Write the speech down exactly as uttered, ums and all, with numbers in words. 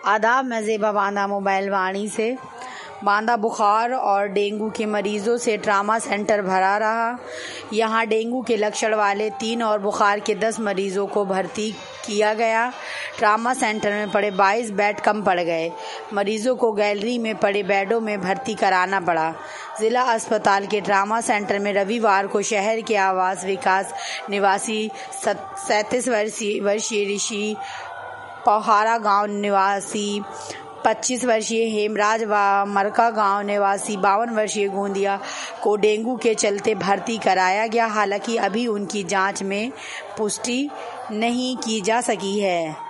आदाब, मैं ज़ेबा बांदा मोबाइल वाणी से। बांदा बुखार और डेंगू के मरीजों से ट्रामा सेंटर भरा रहा। यहां डेंगू के लक्षण वाले तीन और बुखार के दस मरीजों को भर्ती किया गया। ट्रामा सेंटर में पड़े बाईस बेड कम पड़ गए। मरीजों को गैलरी में पड़े बेडों में भर्ती कराना पड़ा। जिला अस्पताल के ट्रामा सेंटर में रविवार को शहर के आवास विकास निवासी सैंतीस वर्षीय ऋषि, पौहारा गांव निवासी पच्चीस वर्षीय हेमराज व मरका गांव निवासी बावन वर्षीय गोंदिया को डेंगू के चलते भर्ती कराया गया। हालांकि अभी उनकी जांच में पुष्टि नहीं की जा सकी है।